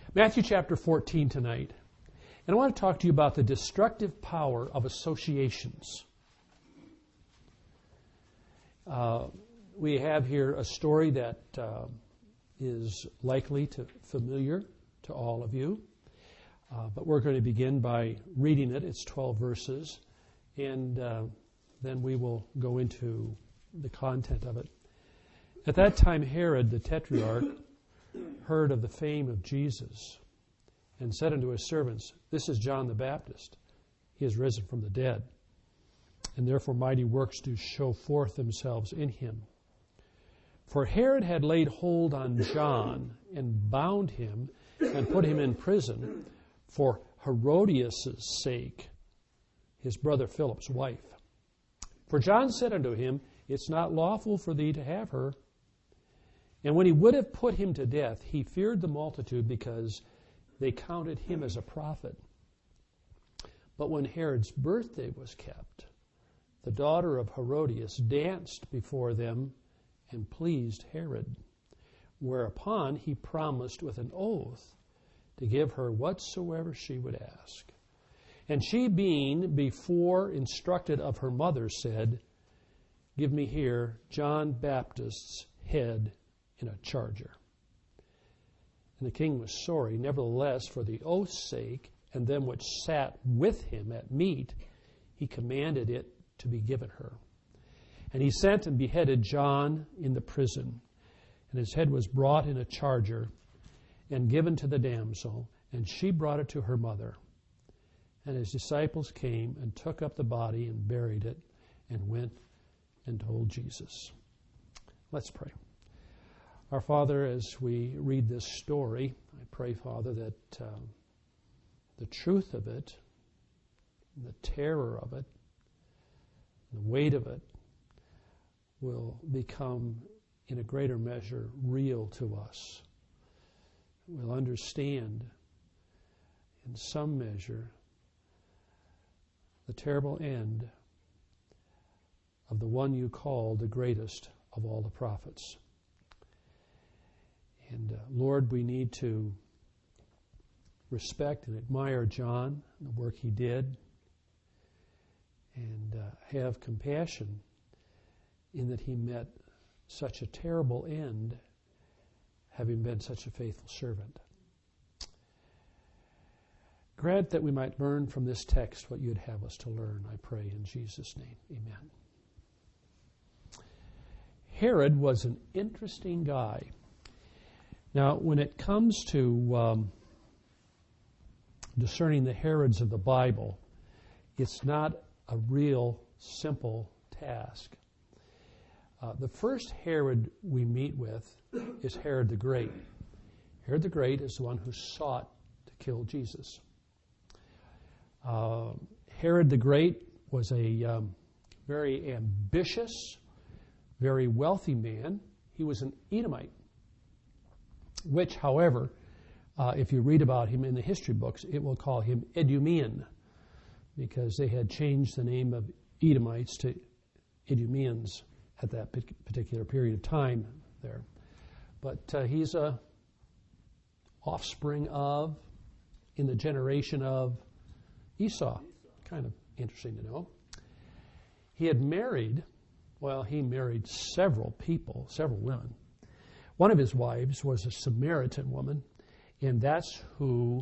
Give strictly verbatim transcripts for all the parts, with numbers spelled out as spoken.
Matthew chapter fourteen tonight. And I want to talk to you about the destructive power of associations. Uh, we have here a story that uh, is likely to familiar to all of you. Uh, but we're going to begin by reading it. It's twelve verses. And uh, then we will go into the content of it. At that time, Herod the Tetrarch heard of the fame of Jesus and said unto his servants, This is John the Baptist. He is risen from the dead, and therefore mighty works do show forth themselves in him. For Herod had laid hold on John and bound him and put him in prison for Herodias' sake, his brother Philip's wife. For John said unto him, It's not lawful for thee to have her. And when he would have put him to death, he feared the multitude because they counted him as a prophet. But when Herod's birthday was kept, the daughter of Herodias danced before them and pleased Herod, whereupon he promised with an oath to give her whatsoever she would ask. And she, being before instructed of her mother, said, Give me here John Baptist's head in a charger. And the king was sorry. Nevertheless, for the oath's sake, and them which sat with him at meat, he commanded it to be given her. And he sent and beheaded John in the prison. And his head was brought in a charger and given to the damsel, and she brought it to her mother. And his disciples came and took up the body and buried it and went and told Jesus. Let's pray. Our Father, as we read this story, I pray, Father, that uh, the truth of it, the terror of it, the weight of it will become, in a greater measure, real to us. We'll understand, in some measure, the terrible end of the one you call the greatest of all the prophets. And uh, Lord, we need to respect and admire John, the work he did, and uh, have compassion in that he met such a terrible end, having been such a faithful servant. Grant that we might learn from this text what you'd have us to learn, I pray in Jesus' name. Amen. Herod was an interesting guy. Now, when it comes to um, discerning the Herods of the Bible, it's not a real simple task. Uh, the first Herod we meet with is Herod the Great. Herod the Great is the one who sought to kill Jesus. Uh, Herod the Great was a um, very ambitious, very wealthy man. He was an Edomite, which, however, uh, if you read about him in the history books, it will call him Idumean, because they had changed the name of Edomites to Idumeans at that particular period of time there. But uh, he's a offspring of, in the generation of Esau. Kind of interesting to know. He had married, well, he married several people, several women. One of his wives was a Samaritan woman, and that's who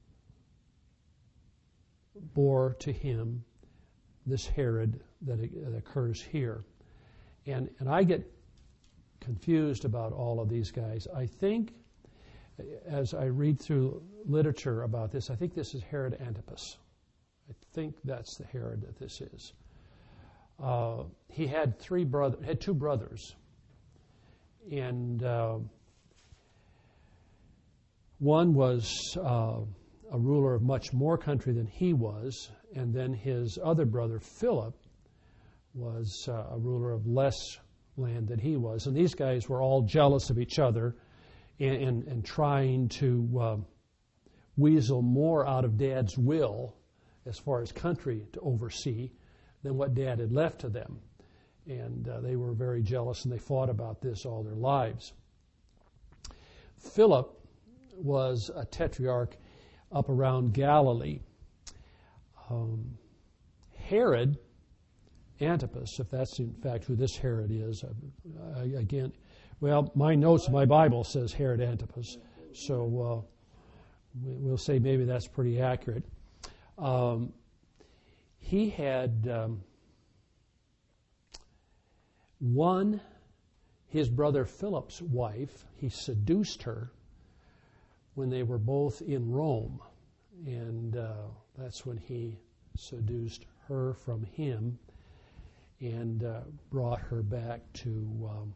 bore to him this Herod that, that occurs here. And, and I get confused about all of these guys. I think, as I read through literature about this, I think this is Herod Antipas. I think that's the Herod that this is. Uh, he had three brother, had two brothers, and uh, one was uh, a ruler of much more country than he was, and then his other brother Philip was uh, a ruler of less land than he was. And these guys were all jealous of each other and, and, and trying to uh, weasel more out of Dad's will as far as country to oversee than what Dad had left to them. And uh, they were very jealous, and they fought about this all their lives. Philip was a tetrarch up around Galilee. Um, Herod Antipas, if that's in fact who this Herod is, I, I, again, well, my notes, my Bible says Herod Antipas, so uh, we, we'll say maybe that's pretty accurate. Um, he had um, won his brother Philip's wife. He seduced her when they were both in Rome, and uh, that's when he seduced her from him and uh, brought her back to um,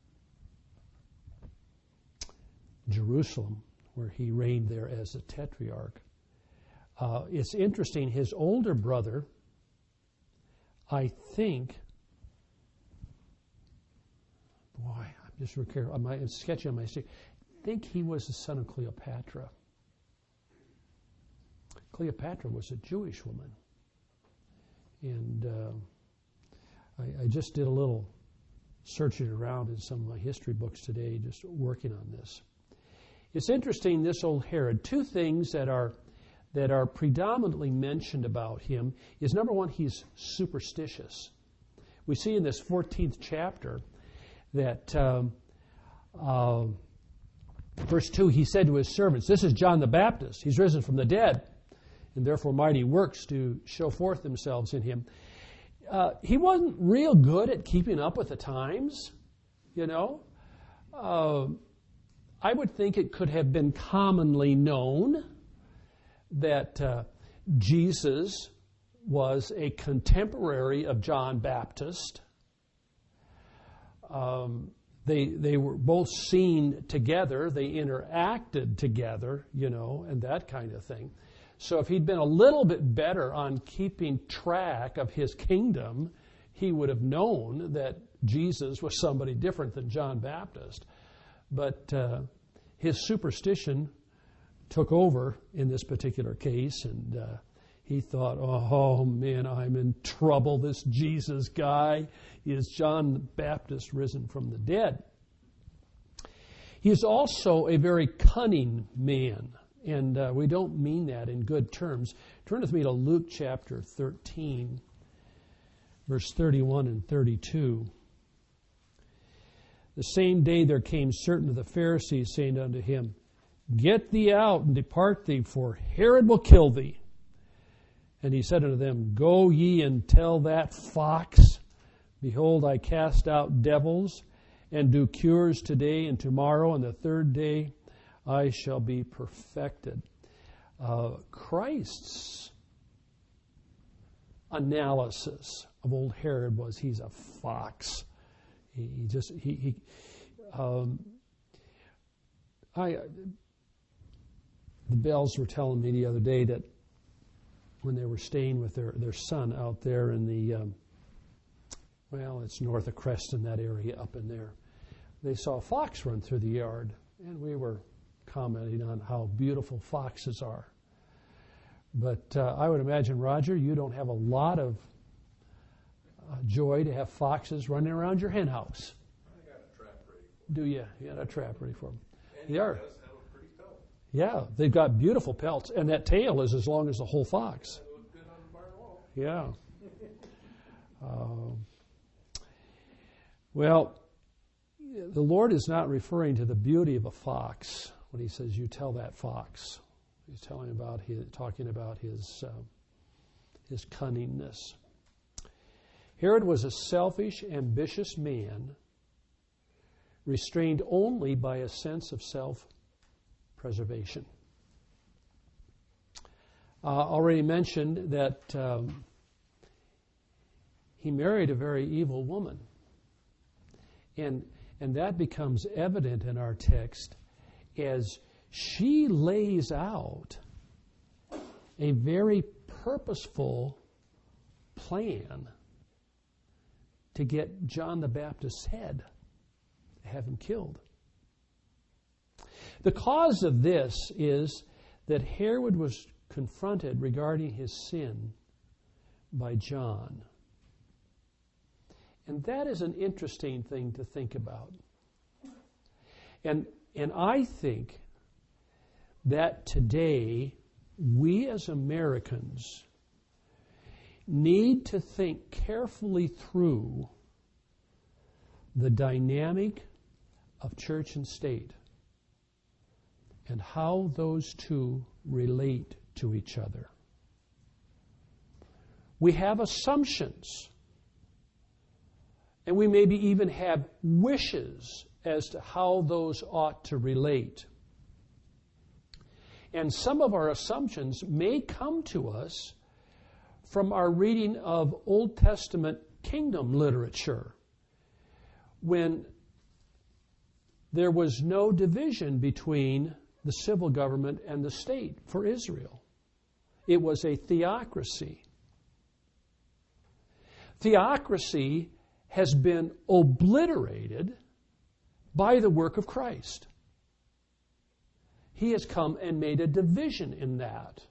Jerusalem, where he reigned there as a tetrarch. Uh, it's interesting, his older brother, I think, boy, I'm just real careful, I'm sketching on my stick, I think he was the son of Cleopatra. Cleopatra was a Jewish woman. And uh, I, I just did a little searching around in some of my history books today, just working on this. It's interesting, this old Herod, two things that are that are predominantly mentioned about him is, number one, he's superstitious. We see in this fourteenth chapter that um, uh, verse two, he said to his servants, this is John the Baptist. He's risen from the dead, and therefore mighty works do show forth themselves in him. Uh, he wasn't real good at keeping up with the times, you know. Uh, I would think it could have been commonly known that uh, Jesus was a contemporary of John Baptist. Um, they they were both seen together. They interacted together, you know, and that kind of thing. So if he'd been a little bit better on keeping track of his kingdom, he would have known that Jesus was somebody different than John Baptist. But uh, his superstition took over in this particular case, and uh, he thought, oh, man, I'm in trouble. This Jesus guy is John the Baptist risen from the dead. He is also a very cunning man, and uh, we don't mean that in good terms. Turn with me to Luke chapter thirteen, verse thirty-one and thirty-two. The same day there came certain of the Pharisees, saying unto him, Get thee out and depart thee, for Herod will kill thee. And he said unto them, Go ye and tell that fox, Behold, I cast out devils, and do cures today and tomorrow, and the third day I shall be perfected. Uh, Christ's analysis of old Herod was he's a fox. He, he just he, he um, I. The Bells were telling me the other day that when they were staying with their, their son out there in the, um, well, it's north of Creston, that area up in there, they saw a fox run through the yard, and we were commenting on how beautiful foxes are. But uh, I would imagine, Roger, you don't have a lot of uh, joy to have foxes running around your hen house. I got a trap ready for them. Do you? You got a trap ready for them. And they are. Does have a pretty pelt. Yeah, they've got beautiful pelts, and that tail is as long as the whole fox. That looked good on the barn wall. Yeah. Um, well, the Lord is not referring to the beauty of a fox when he says, "You tell that fox." He's telling about his, talking about his uh, his cunningness. Herod was a selfish, ambitious man, restrained only by a sense of self-preservation. Uh, already mentioned that um, he married a very evil woman. And, and that becomes evident in our text as she lays out a very purposeful plan to get John the Baptist's head, to have him killed. The cause of this is that Herod was confronted regarding his sin by John. And that is an interesting thing to think about. And and I think that today we as Americans need to think carefully through the dynamic of church and state and how those two relate to each other. We have assumptions, and we maybe even have wishes as to how those ought to relate. And some of our assumptions may come to us from our reading of Old Testament kingdom literature, when there was no division between the civil government and the state for Israel. It was a theocracy. Theocracy has been obliterated by the work of Christ. He has come and made a division in that.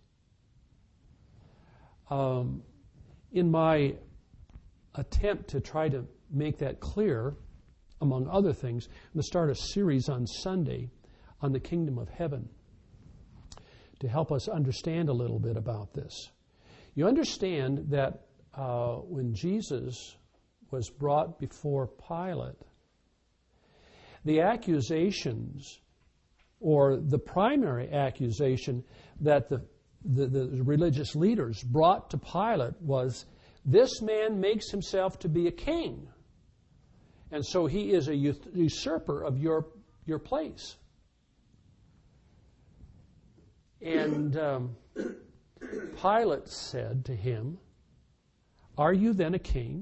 Um, in my attempt to try to make that clear, among other things, I'm going to start a series on Sunday on the kingdom of heaven to help us understand a little bit about this. You understand that uh, when Jesus was brought before Pilate, the accusations, or the primary accusation that the, the, the religious leaders brought to Pilate was, this man makes himself to be a king, and so he is a usurper of your, your place. And um, Pilate said to him, are you then a king?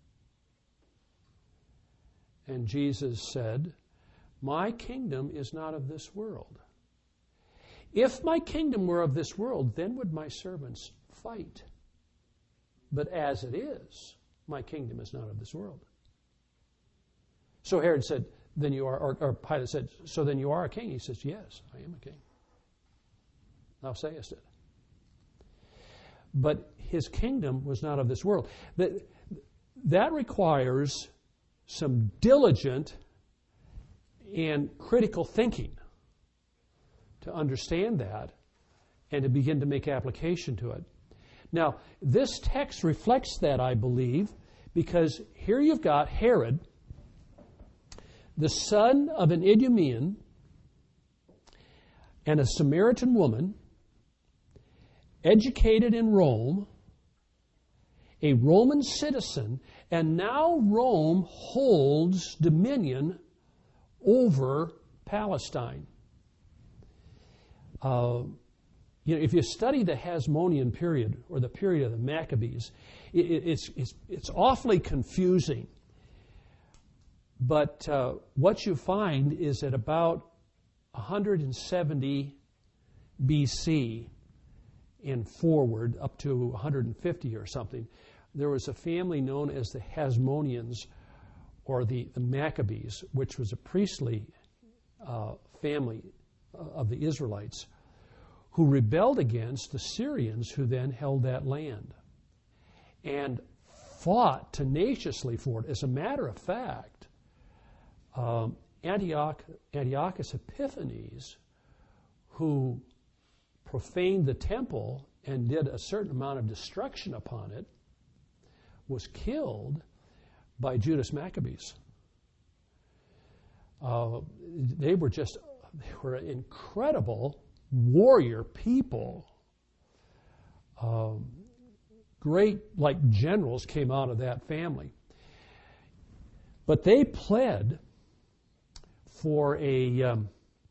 And Jesus said, my kingdom is not of this world. If my kingdom were of this world, then would my servants fight. But as it is, my kingdom is not of this world. So Herod said, then you are, or, or Pilate said, so then you are a king? He says, yes, I am a king. Thou sayest it. But his kingdom was not of this world. That, that requires some diligent and critical thinking to understand that and to begin to make application to it. Now, this text reflects that, I believe, because here you've got Herod, the son of an Idumean and a Samaritan woman, educated in Rome, a Roman citizen, and now Rome holds dominion over Palestine. Uh, you know, if you study the Hasmonean period, or the period of the Maccabees, it, it's, it's, it's awfully confusing. But uh, what you find is that about one hundred seventy B C and forward, up to one hundred fifty or something, there was a family known as the Hasmoneans, or the, the Maccabees, which was a priestly uh, family of the Israelites, who rebelled against the Syrians, who then held that land and fought tenaciously for it. As a matter of fact, um, Antioch, Antiochus Epiphanes, who profaned the temple and did a certain amount of destruction upon it, was killed by Judas Maccabees. Uh, they were just, they were incredible warrior people. Um, great, like generals came out of that family. But they pled for a um,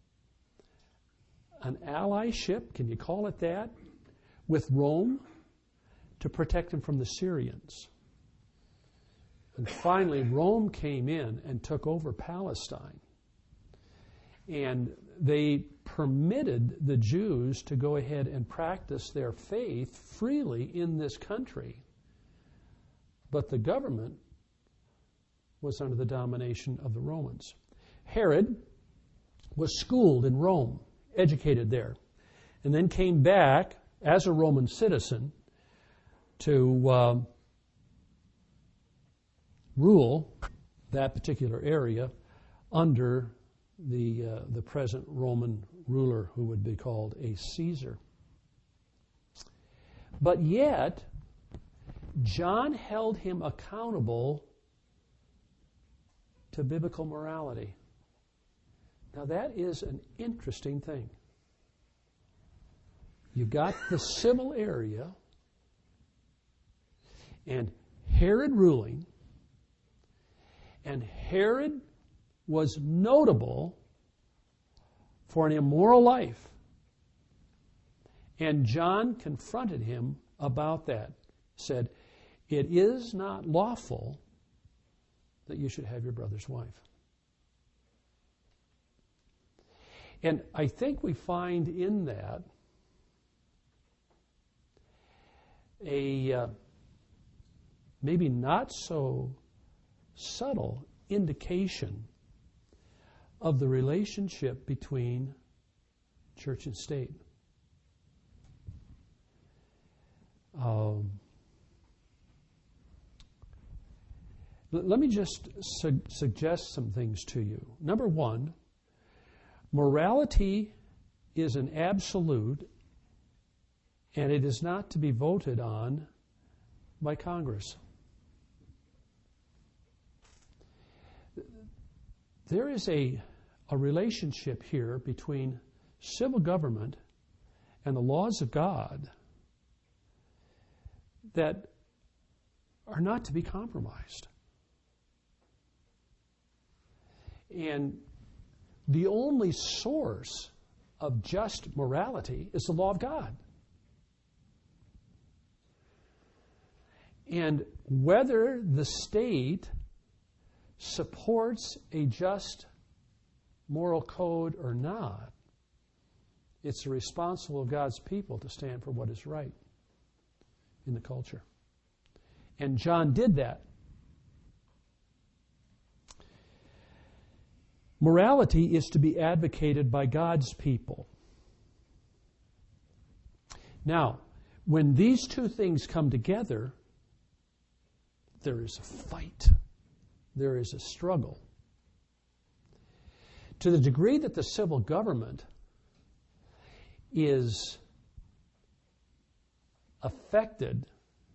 an allyship, can you call it that, with Rome to protect them from the Syrians. And finally, Rome came in and took over Palestine. And they permitted the Jews to go ahead and practice their faith freely in this country. But the government was under the domination of the Romans. Herod was schooled in Rome, educated there, and then came back as a Roman citizen to uh, rule that particular area under the uh, the present Roman ruler who would be called a Caesar. But yet, John held him accountable to biblical morality. Now that is an interesting thing. You've got the civil area and Herod ruling, and Herod was notable for an immoral life. And John confronted him about that. Said, it is not lawful that you should have your brother's wife. And I think we find in that a uh, maybe not so subtle indication of the relationship between church and state. Um, let me just su- suggest some things to you. Number one, morality is an absolute, and it is not to be voted on by Congress. There is a, a relationship here between civil government and the laws of God that are not to be compromised. And the only source of just morality is the law of God. And whether the state supports a just moral code or not, it's the responsibility of God's people to stand for what is right in the culture. And John did that. Morality is to be advocated by God's people. Now, when these two things come together, there is a fight. There is a struggle. To the degree that the civil government is affected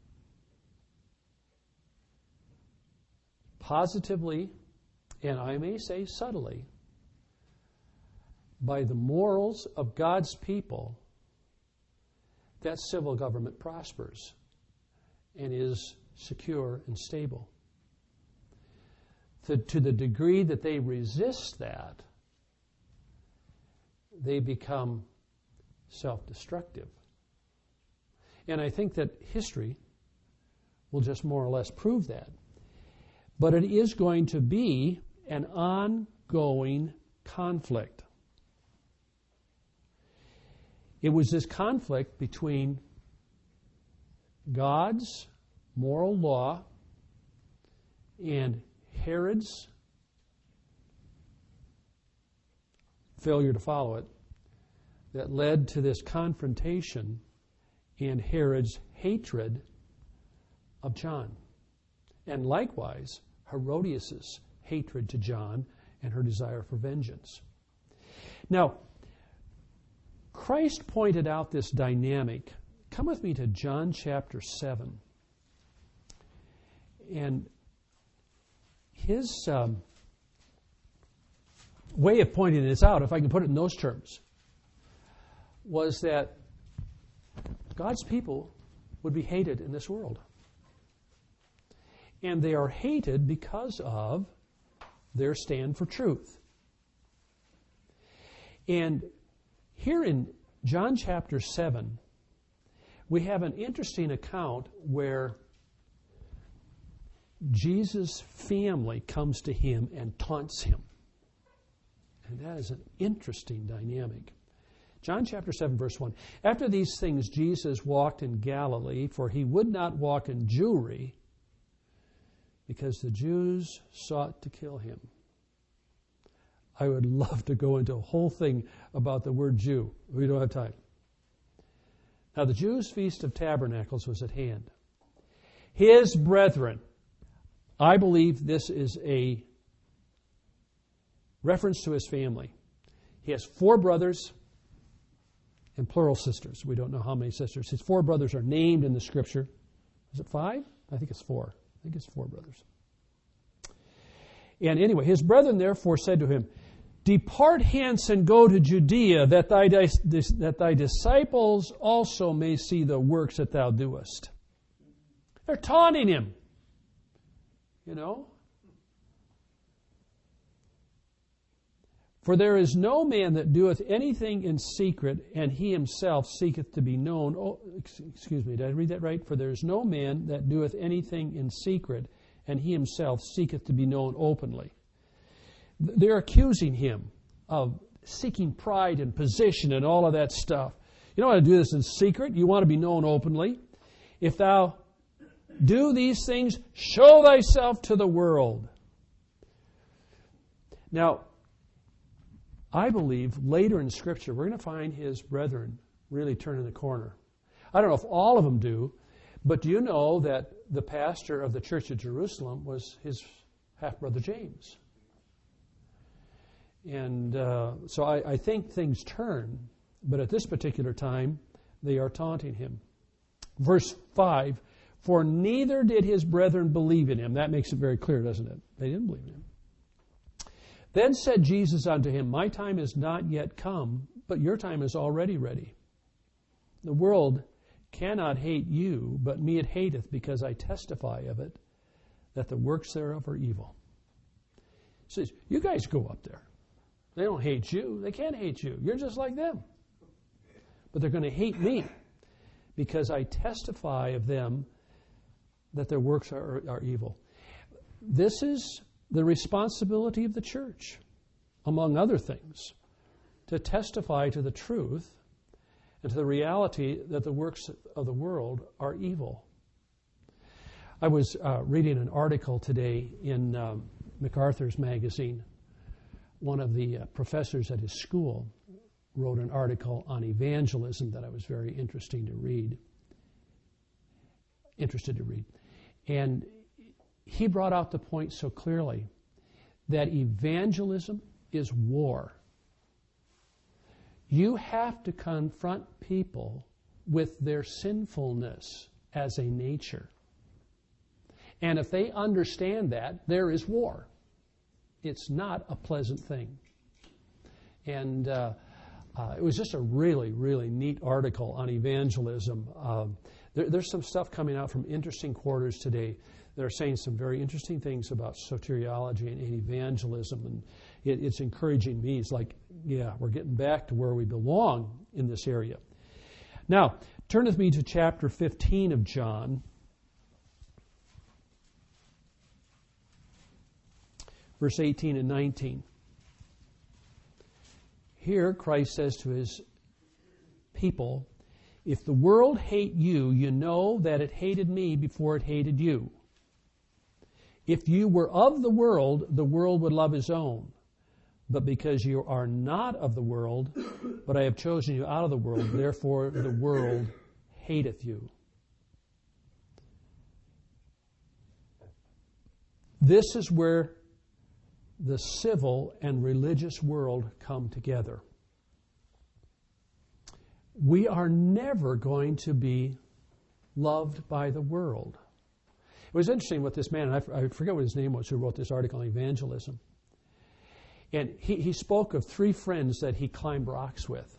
positively, and I may say subtly, by the morals of God's people, that civil government prospers and is secure and stable. To, to the degree that they resist that, they become self-destructive. And I think that history will just more or less prove that. But it is going to be an ongoing conflict. It was this conflict between God's moral law and Herod's failure to follow it that led to this confrontation and Herod's hatred of John. And likewise, Herodias' hatred to John and her desire for vengeance. Now, Christ pointed out this dynamic. Come with me to John chapter seven. And his um, way of pointing this out, if I can put it in those terms, was that God's people would be hated in this world. And they are hated because of their stand for truth. And here in John chapter seven, we have an interesting account where Jesus' family comes to him and taunts him. And that is an interesting dynamic. John chapter seven, verse one. After these things, Jesus walked in Galilee, for he would not walk in Jewry, because the Jews sought to kill him. I would love to go into a whole thing about the word Jew. We don't have time. Now the Jews' Feast of Tabernacles was at hand. His brethren, I believe this is a reference to his family. He has four brothers and plural sisters. We don't know how many sisters. His four brothers are named in the Scripture. Is it five? I think it's four. I think it's four brothers. And anyway, his brethren therefore said to him, Depart hence and go to Judea, that thy, that thy disciples also may see the works that thou doest. They're taunting him. You know? For there is no man that doeth anything in secret, and he himself seeketh to be known. Oh, excuse me, did I read that right? For there is no man that doeth anything in secret, and he himself seeketh to be known openly. They're accusing him of seeking pride and position and all of that stuff. You don't want to do this in secret. You want to be known openly. If thou do these things, show thyself to the world. Now, I believe later in Scripture we're going to find his brethren really turning the corner. I don't know if all of them do, but do you know that the pastor of the Church of Jerusalem was his half-brother James? And uh, so I, I think things turn, but at this particular time they are taunting him. Verse five, For neither did his brethren believe in him. That makes it very clear, doesn't it? They didn't believe in him. Then said Jesus unto him, My time is not yet come, but your time is already ready. The world cannot hate you, but me it hateth, because I testify of it, that the works thereof are evil. He says, you guys go up there. They don't hate you. They can't hate you. You're just like them. But they're going to hate me, because I testify of them that their works are, are evil. This is the responsibility of the church, among other things, to testify to the truth and to the reality that the works of the world are evil. I was uh, reading an article today in um, MacArthur's magazine. One of the uh, professors at his school wrote an article on evangelism that I was very interesting to read. Interested to read. And he brought out the point so clearly that evangelism is war. You have to confront people with their sinfulness as a nature. And if they understand that, there is war. It's not a pleasant thing. And uh, uh, it was just a really, really neat article on evangelism. Um, there, there's some stuff coming out from Interesting Quarters today. They're saying some very interesting things about soteriology and, and evangelism, and it, it's encouraging me. It's like, yeah, we're getting back to where we belong in this area. Now, turn with me to chapter fifteen of John. Verse eighteen and nineteen. Here, Christ says to his people, If the world hate you, you know that it hated me before it hated you. If you were of the world, the world would love his own. But because you are not of the world, but I have chosen you out of the world, therefore the world hateth you. This is where the civil and religious world come together. We are never going to be loved by the world. It was interesting what this man, and I forget what his name was, who wrote this article on evangelism. And he, he spoke of three friends that he climbed rocks with.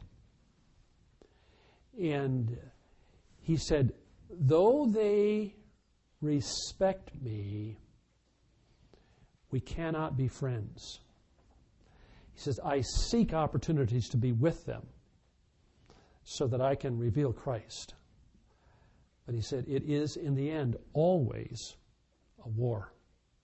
And he said, though they respect me, we cannot be friends. He says, I seek opportunities to be with them so that I can reveal Christ. But he said, it is in the end always a war.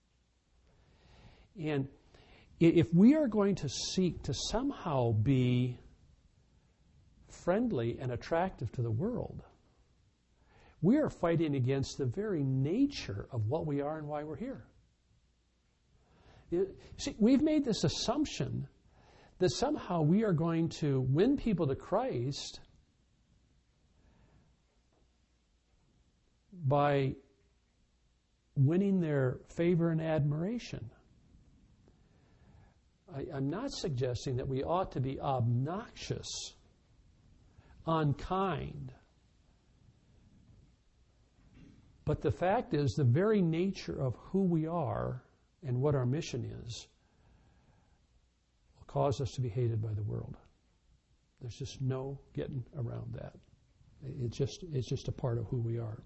And if we are going to seek to somehow be friendly and attractive to the world, we are fighting against the very nature of what we are and why we're here. You see, we've made this assumption that somehow we are going to win people to Christ by winning their favor and admiration. I, I'm not suggesting that we ought to be obnoxious unkind. But the fact is, the very nature of who we are and what our mission is will cause us to be hated by the world. There's just no getting around that. It's just, it's just a part of who we are.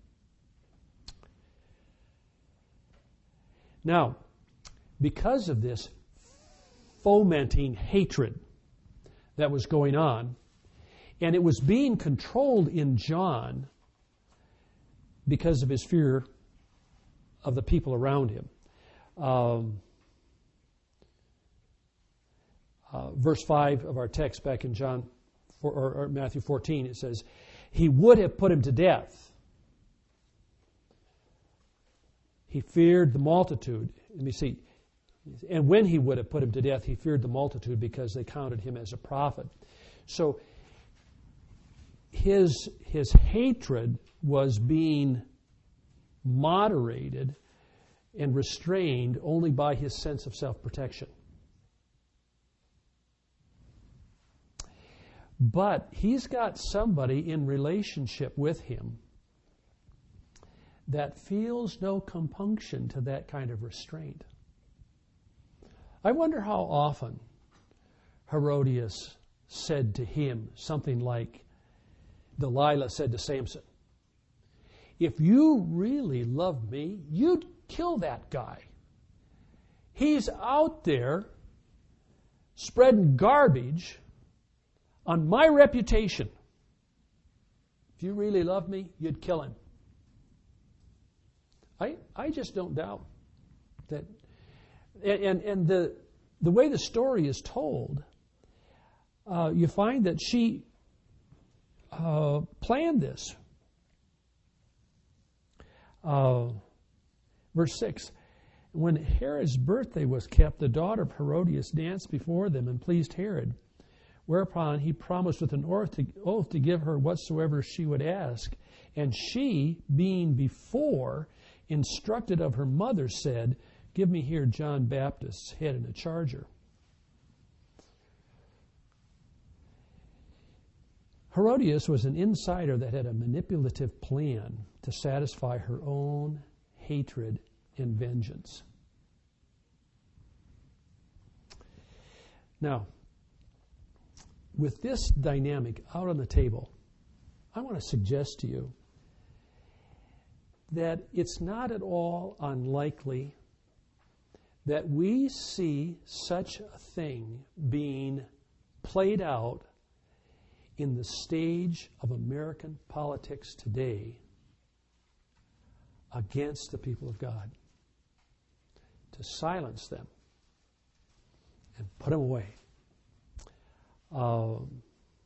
Now, because of this fomenting hatred that was going on, and it was being controlled in John because of his fear of the people around him. Um, uh, verse five of our text back in John four, or, or Matthew fourteen, it says, he would have put him to death. He feared the multitude. Let me see. And when he would have put him to death, he feared the multitude because they counted him as a prophet. So his, his hatred was being moderated and restrained only by his sense of self-protection. But he's got somebody in relationship with him that feels no compunction to that kind of restraint. I wonder how often Herodias said to him something like Delilah said to Samson, if you really loved me, you'd kill that guy. He's out there spreading garbage on my reputation. If you really loved me, you'd kill him. I I just don't doubt that. And and the the way the story is told, uh, you find that she uh, planned this. Uh, verse six, when Herod's birthday was kept, the daughter of Herodias danced before them and pleased Herod. Whereupon he promised with an oath to, oath to give her whatsoever she would ask. And she, being before instructed of her mother, said, give me here John Baptist's head in a charger. Herodias was an insider that had a manipulative plan to satisfy her own hatred and vengeance. Now, with this dynamic out on the table, I want to suggest to you that it's not at all unlikely that we see such a thing being played out in the stage of American politics today against the people of God, to silence them and put them away. Um,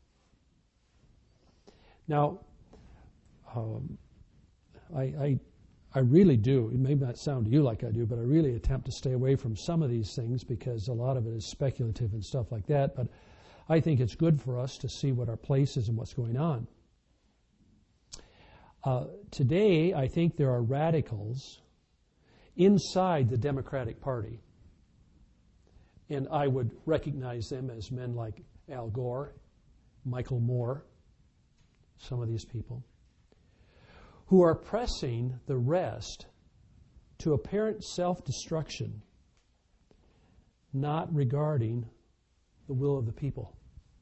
now, um, I, I, I really do, it may not sound to you like I do, but I really attempt to stay away from some of these things because a lot of it is speculative and stuff like that. But I think it's good for us to see what our place is and what's going on. Uh, today, I think there are radicals inside the Democratic Party, and I would recognize them as men like Al Gore, Michael Moore, some of these people, who are pressing the rest to apparent self-destruction, not regarding the will of the people,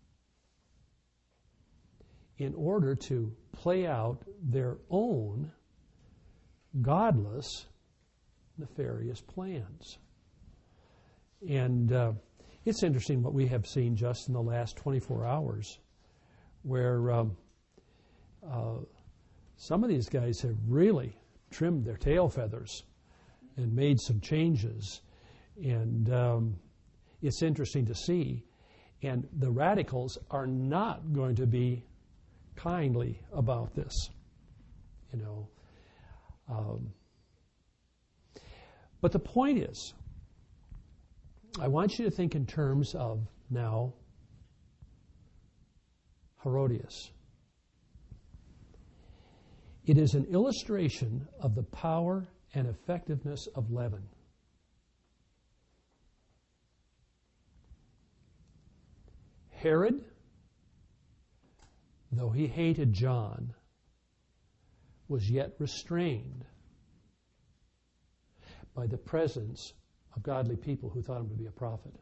in order to play out their own godless, nefarious plans. And uh, it's interesting what we have seen just in the last twenty-four hours, where um, uh, some of these guys have really trimmed their tail feathers and made some changes. And um, it's interesting to see. And the radicals are not going to be kindly about this, you know. Um, but the point is, I want you to think in terms of now Herodias. It is an illustration of the power and effectiveness of leaven. Herod, though he hated John, was yet restrained by the presence of godly people who thought him to be a prophet.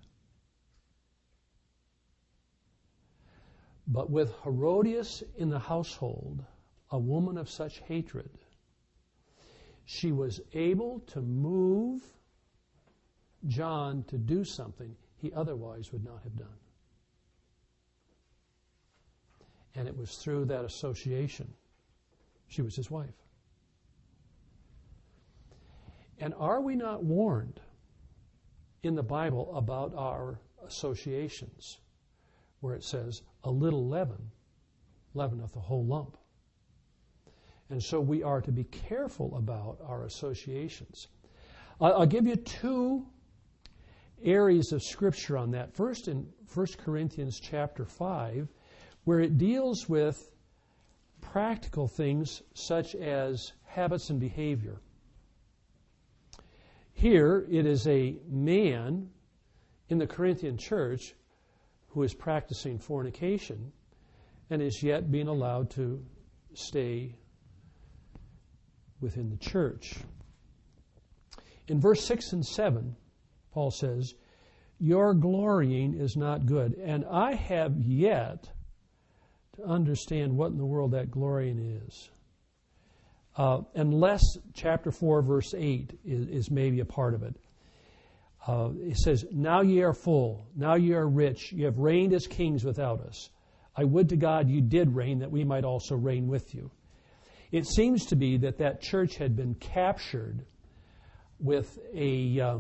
But with Herodias in the household, a woman of such hatred, she was able to move John to do something he otherwise would not have done. And it was through that association. She was his wife. And are we not warned in the Bible about our associations, where it says, a little leaven leaveneth the whole lump? And so we are to be careful about our associations. I'll give you two areas of Scripture on that. First, in First Corinthians chapter five, where it deals with practical things such as habits and behavior. Here, it is a man in the Corinthian church who is practicing fornication and is yet being allowed to stay within the church. In verse six and seven, Paul says, your glorying is not good, and I have yet to understand what in the world that glorying is. Uh, unless chapter four, verse eight is, is maybe a part of it. Uh, it says, now ye are full, now ye are rich, ye have reigned as kings without us. I would to God you did reign, that we might also reign with you. It seems to be that that church had been captured with a uh,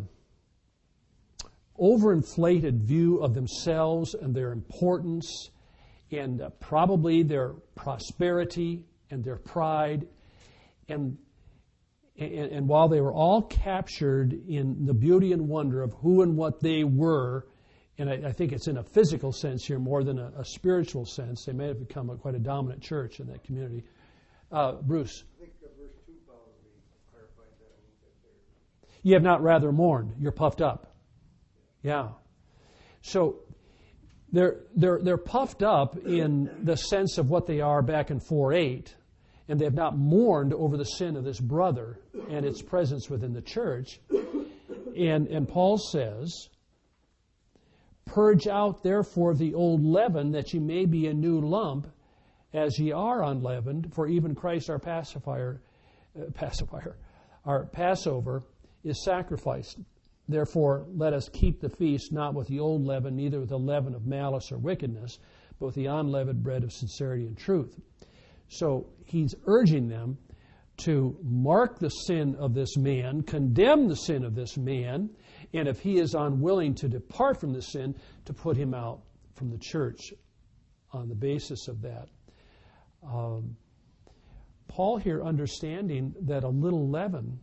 overinflated view of themselves and their importance and uh, probably their prosperity and their pride. And, and, and while they were all captured in the beauty and wonder of who and what they were, and I, I think it's in a physical sense here more than a, a spiritual sense, they may have become a, quite a dominant church in that community. Uh, Bruce. I think verse two probably clarified that a little bit there. Ye have not rather mourned, you're puffed up. Yeah. So they're they're they're puffed up in the sense of what they are back in four eight, and they have not mourned over the sin of this brother and its presence within the church. And and Paul says, purge out therefore the old leaven, that ye may be a new lump, as ye are unleavened, for even Christ our pacifier, uh, pacifier, our Passover is sacrificed. Therefore, let us keep the feast not with the old leaven, neither with the leaven of malice or wickedness, but with the unleavened bread of sincerity and truth. So he's urging them to mark the sin of this man, condemn the sin of this man, and if he is unwilling to depart from the sin, to put him out from the church on the basis of that. Um, Paul here understanding that a little leaven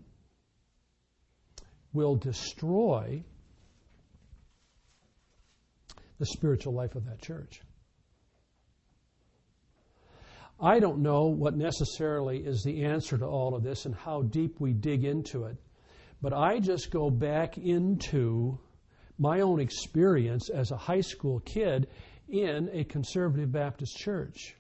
will destroy the spiritual life of that church. I don't know what necessarily is the answer to all of this and how deep we dig into it, but I just go back into my own experience as a high school kid in a conservative Baptist church.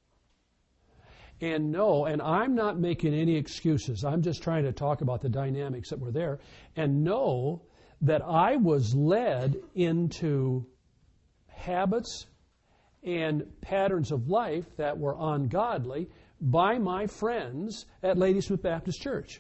And know, and I'm not making any excuses, I'm just trying to talk about the dynamics that were there, and know that I was led into habits and patterns of life that were ungodly by my friends at Ladysmith Baptist Church.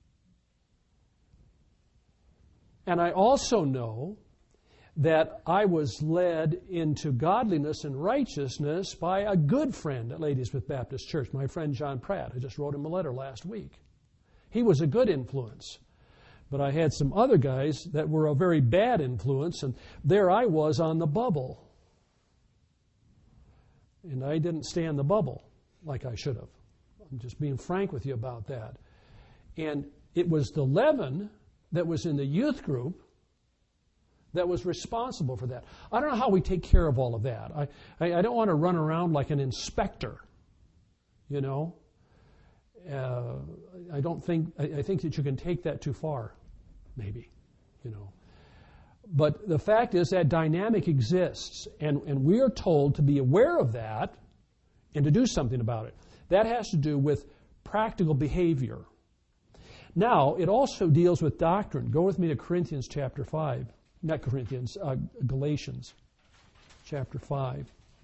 And I also know that I was led into godliness and righteousness by a good friend at Ladysmith Baptist Church, my friend John Pratt. I just wrote him a letter last week. He was a good influence. But I had some other guys that were a very bad influence, and there I was on the bubble. And I didn't stay on the bubble like I should have. I'm just being frank with you about that. And it was the leaven that was in the youth group that was responsible for that. I don't know how we take care of all of that. I, I, I don't want to run around like an inspector, you know. Uh, I don't think, I, I think that you can take that too far, maybe, you know. But the fact is that dynamic exists, and, and we are told to be aware of that and to do something about it. That has to do with practical behavior. Now, it also deals with doctrine. Go with me to Corinthians chapter five. Not Corinthians, uh, Galatians chapter five.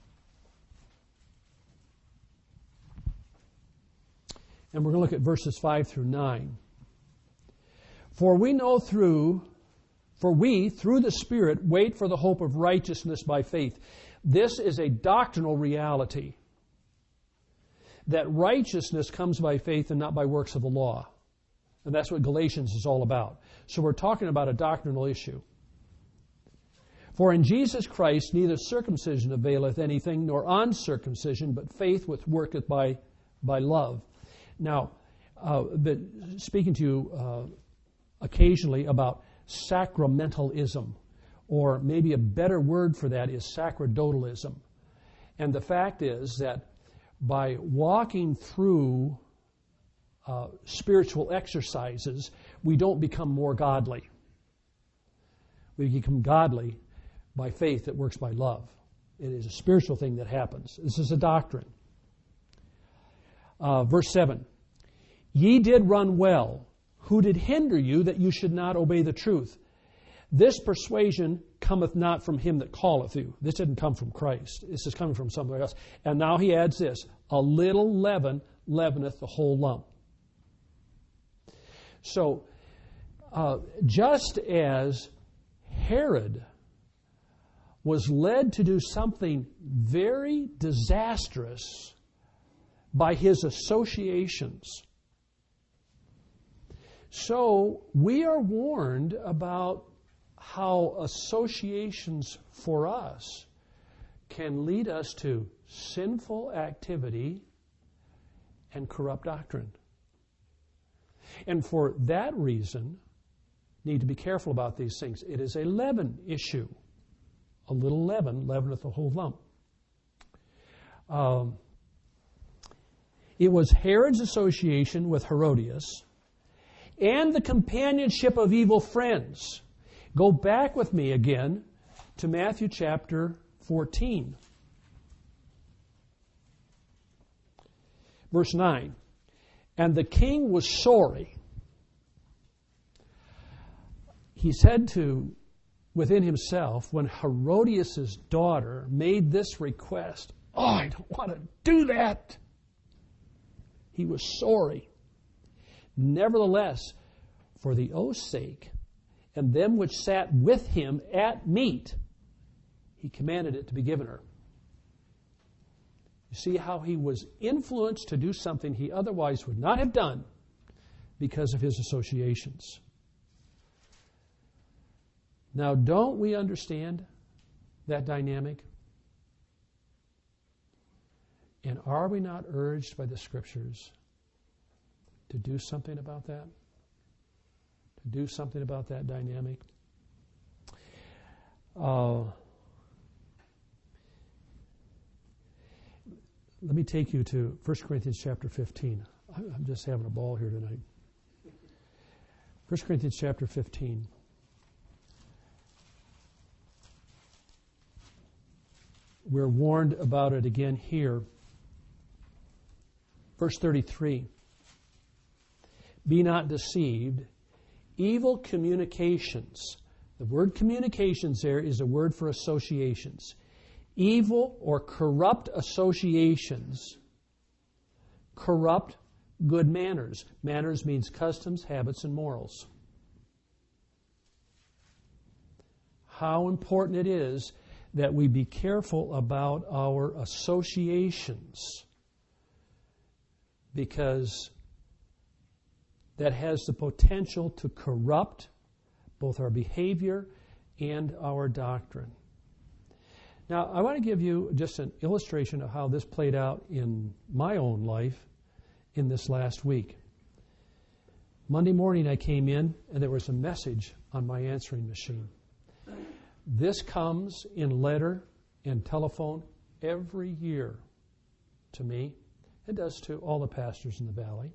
And we're going to look at verses five through nine. For we know through, for we, through the Spirit, wait for the hope of righteousness by faith. This is a doctrinal reality. That righteousness comes by faith and not by works of the law. And that's what Galatians is all about. So we're talking about a doctrinal issue. For in Jesus Christ neither circumcision availeth anything, nor uncircumcision, but faith which worketh by, by love. Now, uh, but speaking to you uh, occasionally about sacramentalism, or maybe a better word for that is sacerdotalism. And the fact is that by walking through uh, spiritual exercises, we don't become more godly. We become godly by faith that works by love. It is a spiritual thing that happens. This is a doctrine. Uh, verse seven, ye did run well. Who did hinder you that you should not obey the truth? This persuasion cometh not from him that calleth you. This didn't come from Christ. This is coming from somewhere else. And now he adds this, a little leaven leaveneth the whole lump. So, uh, just as Herod was led to do something very disastrous by his associations, so we are warned about how associations for us can lead us to sinful activity and corrupt doctrine. And for that reason, need to be careful about these things. It is a leaven issue. A little leaven leaveneth the whole lump. Um, it was Herod's association with Herodias and the companionship of evil friends. Go back with me again to Matthew chapter fourteen. Verse nine. And the king was sorry. He said to within himself, when Herodias' daughter made this request, oh, I don't want to do that. He was sorry. Nevertheless, for the oath's sake, and them which sat with him at meat, he commanded it to be given her. You see how he was influenced to do something he otherwise would not have done because of his associations. Now, don't we understand that dynamic? And are we not urged by the Scriptures to do something about that? To do something about that dynamic? Uh, let me take you to First Corinthians chapter fifteen. I'm just having a ball here tonight. First Corinthians chapter fifteen. We're warned about it again here. Verse thirty-three. Be not deceived. Evil communications. The word communications there is a word for associations. Evil or corrupt associations corrupt good manners. Manners means customs, habits, and morals. How important it is that we be careful about our associations, because that has the potential to corrupt both our behavior and our doctrine. Now, I want to give you just an illustration of how this played out in my own life in this last week. Monday morning I came in and there was a message on my answering machine. This comes in letter and telephone every year to me. It does to all the pastors in the valley.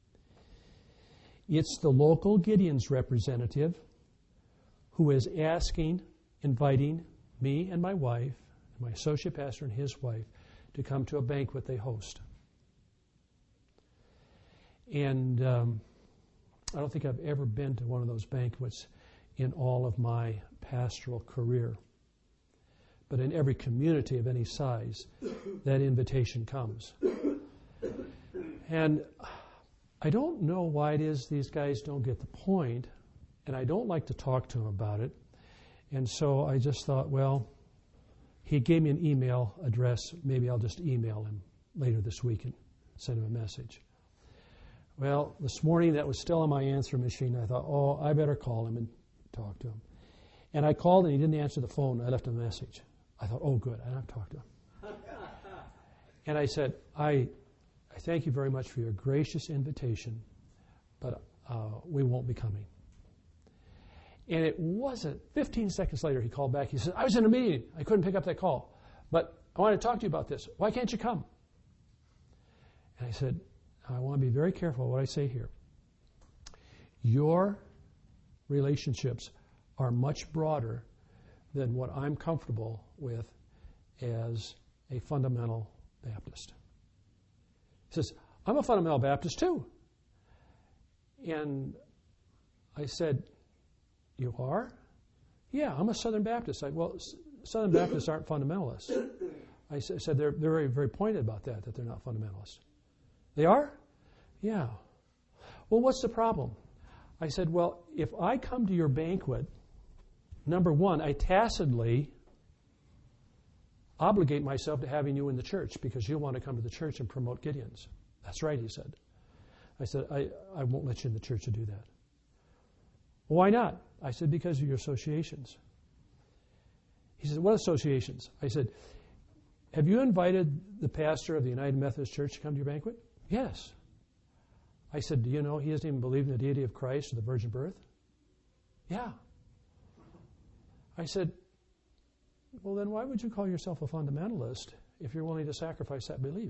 It's the local Gideon's representative who is asking, inviting me and my wife, my associate pastor and his wife, to come to a banquet they host. And um, I don't think I've ever been to one of those banquets in all of my pastoral career. But in every community of any size, that invitation comes. And I don't know why it is these guys don't get the point, and I don't like to talk to them about it. And so I just thought, well, he gave me an email address. Maybe I'll just email him later this week and send him a message. Well, this morning that was still on my answer machine. I thought, oh, I better call him and talk to him. And I called and he didn't answer the phone. I left him a message. I thought, oh, good, I don't have to talk to him. And I said, I, I thank you very much for your gracious invitation, but uh, we won't be coming. And it wasn't, fifteen seconds later, he called back. He said, I was in a meeting. I couldn't pick up that call. But I want to talk to you about this. Why can't you come? And I said, I want to be very careful what I say here. Your relationships are much broader than what I'm comfortable with as a fundamental Baptist. He says, I'm a fundamental Baptist too. And I said, you are? Yeah, I'm a Southern Baptist. I, well, S- Southern Baptists aren't fundamentalists. I s- said they're, they're very, very pointed about that, that they're not fundamentalists. They are? Yeah. Well, what's the problem? I said, well, if I come to your banquet, number one, I tacitly obligate myself to having you in the church because you want to come to the church and promote Gideons. That's right, he said. I said, I, I won't let you in the church to do that. Why not? I said, because of your associations. He said, what associations? I said, have you invited the pastor of the United Methodist Church to come to your banquet? Yes. I said, do you know he doesn't even believe in the deity of Christ or the virgin birth? Yeah. I said, well, then why would you call yourself a fundamentalist if you're willing to sacrifice that belief?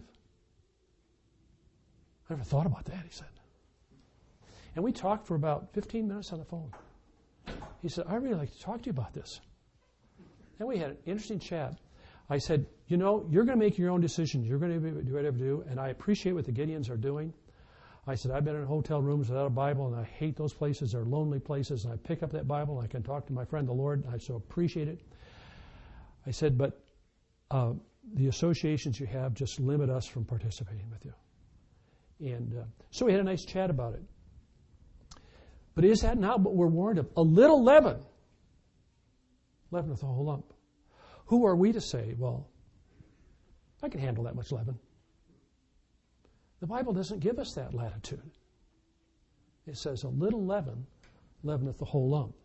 I never thought about that, he said. And we talked for about fifteen minutes on the phone. He said, I really like to talk to you about this. And we had an interesting chat. I said, you know, you're going to make your own decisions. You're going to do whatever you do, and I appreciate what the Gideons are doing. I said, I've been in hotel rooms without a Bible, and I hate those places. They're lonely places, and I pick up that Bible, and I can talk to my friend the Lord, and I so appreciate it. I said, but uh, the associations you have just limit us from participating with you. And uh, so we had a nice chat about it. But is that not what we're warned of? A little leaven leaveneth the whole lump. Who are we to say, well, I can handle that much leaven? The Bible doesn't give us that latitude. It says a little leaven leaveneth the whole lump.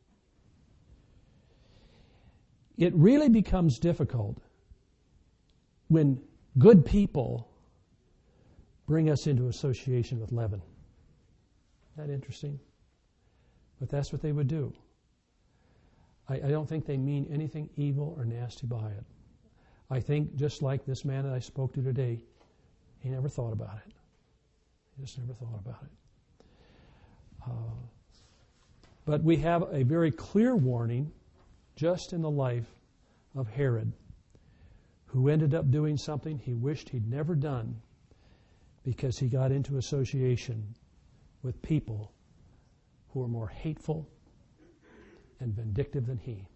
It really becomes difficult when good people bring us into association with leaven. Isn't that interesting? But that's what they would do. I, I don't think they mean anything evil or nasty by it. I think just like this man that I spoke to today, he never thought about it. He just never thought about it. Uh, but we have a very clear warning just in the life of Herod, who ended up doing something he wished he'd never done because he got into association with people who are more hateful and vindictive than he.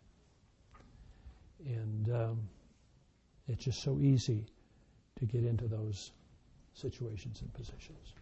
And um, it's just so easy to get into those situations and positions.